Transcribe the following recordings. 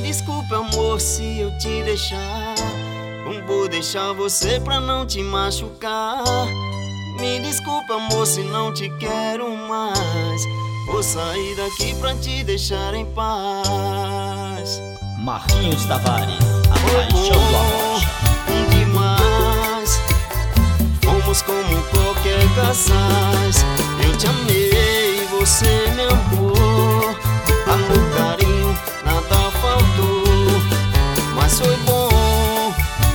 desculpe, amor, se eu te deixar. Não vou deixar você pra não te machucar. Me desculpa, amor, se não te quero mais. Vou sair daqui pra te deixar em paz. Marquinhos Tavares, a paixão do Arrocha. Demais, fomos como qualquer casais. Eu te amei, você me amou. Amor, carinho, nada faltou. Mas foi bom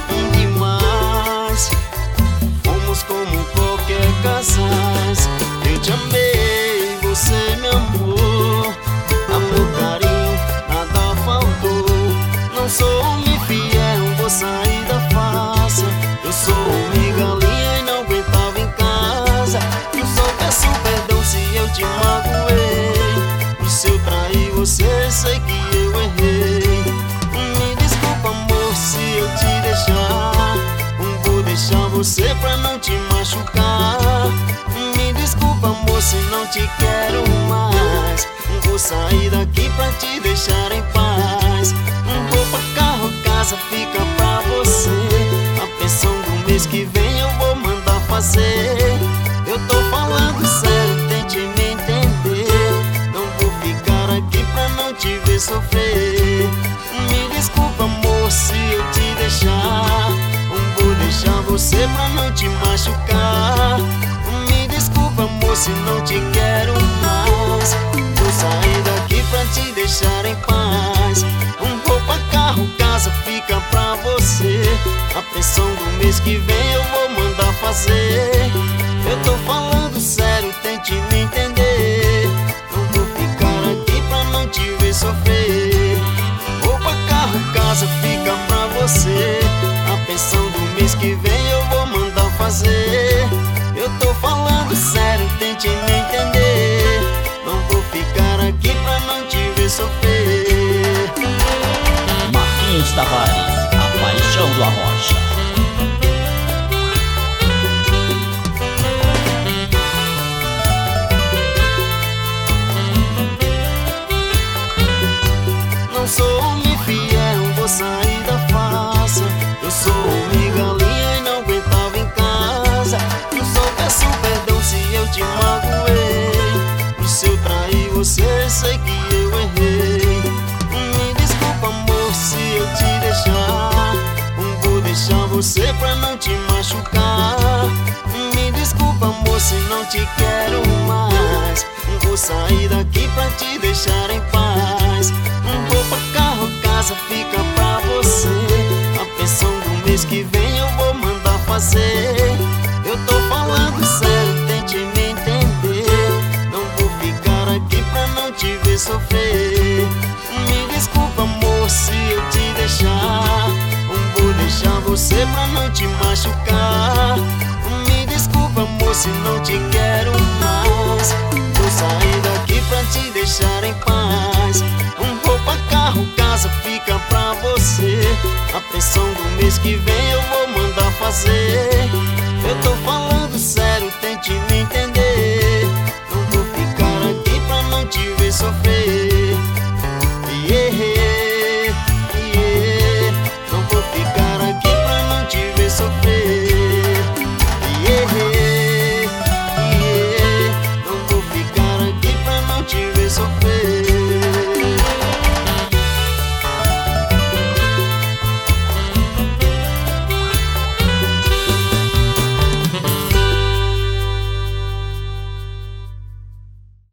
demais. Fomos como qualquer casais. Eu te amei, você me amou. Amor, carinho, nada faltou. Não sou homem fiel, vou sair da farsa. Eu sou homem galinha e não aguentava em casa. Eu só peço perdão se eu te magoei. E se eu trair você, sei que eu errei. Me desculpa, amor, se eu te deixar. Não vou deixar você pra não te machucar. Me desculpa, amor, se não te quero mais. Vou sair daqui pra te deixar em paz. Vou pra carro, casa fica pra você. A pensão do mês que vem eu vou mandar fazer. Eu tô falando sério, tente me entender. Não vou ficar aqui pra não te ver sofrer. Me desculpa, amor, se eu te deixar. Não vou deixar você pra não te machucar. Me desculpa, amor, se não te quero mais. Vou sair daqui pra te deixar em paz. Roupa, carro, casa fica pra você. A pensão do mês que vem eu vou mandar fazer. Eu tô falando sério, tente me entender. Não vou ficar aqui pra não te ver sofrer. Roupa, carro, casa fica pra você. A pensão do mês que vem eu vou mandar fazer. Eu tô falando sério, tente me entender. Não vou ficar aqui pra não te ver sofrer. Marquinhos Tavares, a paixão do Arrocha. Não sou homem fiel, vou sair da farsa. Eu sou homem galinha e não aguentava em casa. Eu só peço perdão se eu te magoei. E se eu trair você, sei que eu errei. Me desculpa, amor, se eu te deixar. Não vou deixar você pra não te machucar. Me desculpa, amor, se não te quero mais. Vou sair daqui pra te deixar em paz. Roupa, carro, casa fica pra você. A pensão do mês que vem eu vou mandar fazer. Eu tô falando sério, tente me entender. Não vou ficar aqui pra não te ver sofrer. Me desculpa, amor, se eu te deixar. Não vou deixar você pra não te machucar. Me desculpa, amor, se não te quero mais. Vou sair daqui pra te deixar em paz. Roupa, carro, casa fica pra você. A pensão do mês que vem eu vou mandar fazer.